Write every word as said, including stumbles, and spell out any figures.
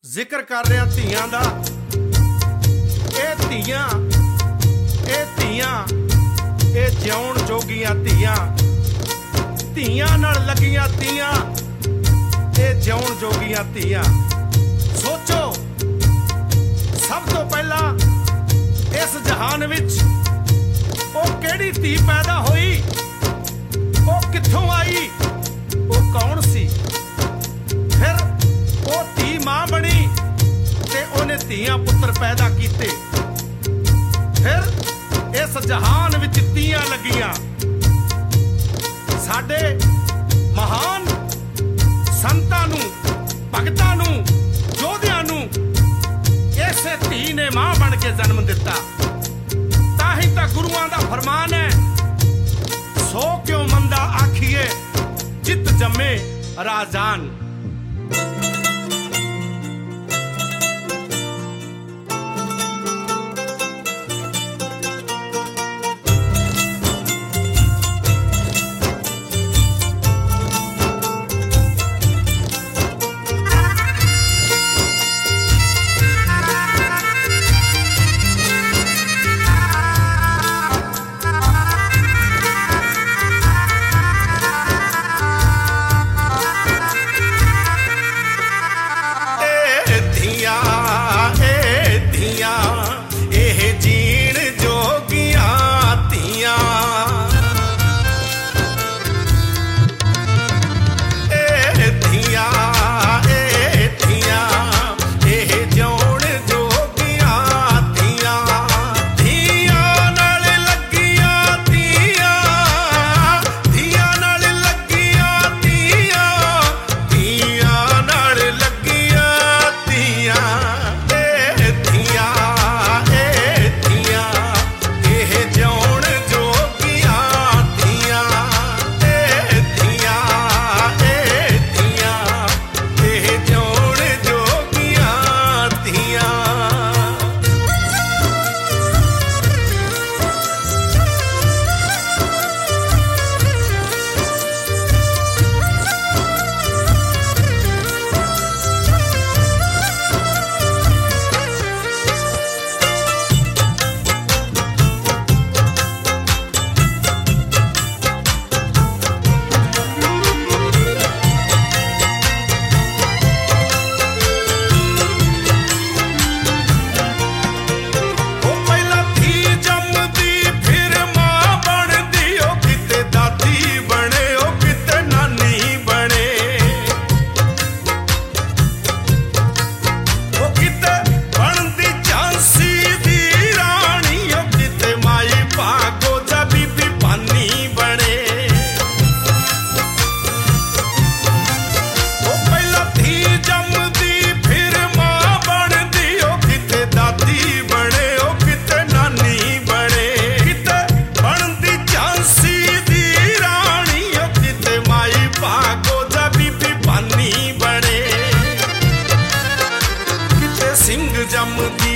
जिक्र कर रहा धीआं दा। ਇਹ ਧੀਆਂ ਇਹ ਧੀਆਂ ਇਹ ਜਿਉਣ ਜੋਗੀਆਂ ਧੀਆਂ ਧੀਆਂ ਨਾਲ ਲੱਗੀਆਂ ਧੀਆਂ ਇਹ ਜਿਉਣ ਜੋਗੀਆਂ ਧੀਆਂ। ਸੋਚੋ ਸਭ ਤੋਂ ਪਹਿਲਾਂ ਇਸ ਜਹਾਨ ਵਿੱਚ ਉਹ ਕਿਹੜੀ ਧੀ ਪੈਦਾ ਹੋਈ, ਉਹ ਕਿੱਥੋਂ ਆਈ, ਉਹ ਕੌਣ ਸੀ। ਫਿਰ ਉਹ ਧੀ ਮਾਂ ਬਣੀ ਤੇ ਉਹਨੇ ਧੀਆਂ ਪੁੱਤਰ पैदा किते। फिर इस जहान विच धीआं लगियां। साडे महान संतां नूं भगतां नूं योधियां नूं इसे धी ने मां बन के जन्म दिता। ताही तां गुरुआं दा फरमान है, सो क्यों मंदा आखिए जित जम्मे राजान। जमदी